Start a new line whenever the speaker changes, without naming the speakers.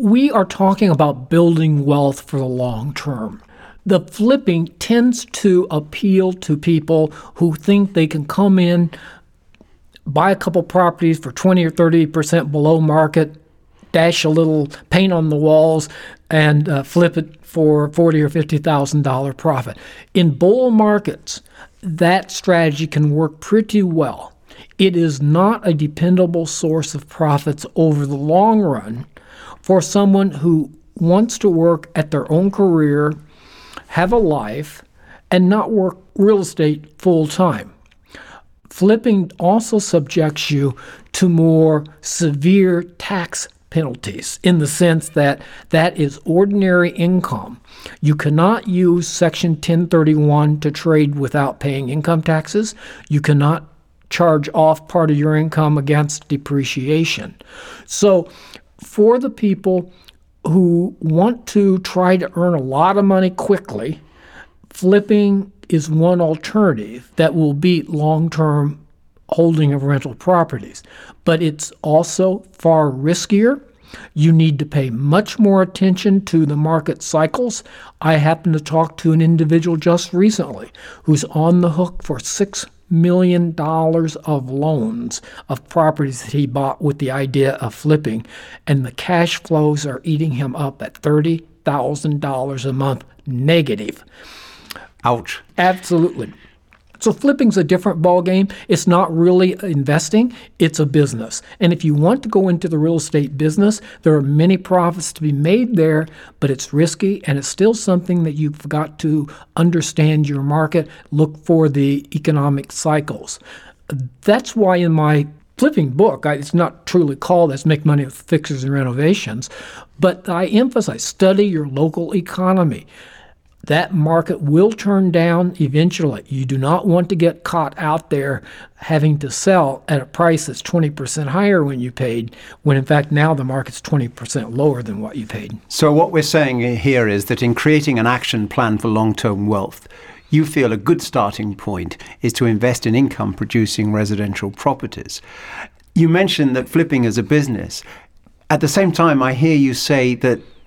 we are talking about building wealth for the long term. The flipping tends to appeal to people who think they can come in, buy a couple properties for 20 or 30% below market, dash a little paint on the walls, and flip it for $40,000 or $50,000 profit. In bull markets, that strategy can work pretty well. It is not a dependable source of profits over the long run for someone who wants to work at their own career, have a life, and not work real estate full time. Flipping also subjects you to more severe tax penalties in the sense that that is ordinary income. You cannot use Section 1031 to trade without paying income taxes. You cannot charge off part of your income against depreciation. So for the people who want to try to earn a lot of money quickly, flipping is one alternative that will beat long-term holding of rental properties. But it's also far riskier. You need to pay much more attention to the market cycles. I happened to talk to an individual just recently who's on the hook for $6 million of loans of properties that he bought with the idea of flipping, and the cash flows are eating him up at $30,000 a month negative.
Ouch.
Absolutely. So flipping's a different ballgame. It's not really investing, it's a business. And if you want to go into the real estate business, there are many profits to be made there, but it's risky, and it's still something that you've got to understand your market, look for the economic cycles. That's why in my flipping book, it's not truly called Let's Make Money with Fixers and Renovations, but I emphasize study your local economy. That market will turn down eventually. You do not want to get caught out there having to sell at a price that's 20% higher when you paid, when in fact now the market's 20% lower than what you paid.
So what we're saying here is that in creating an action plan for long-term wealth, you feel a good starting point is to invest in income-producing residential properties. You mentioned that flipping is a business. At the same time, I hear you say that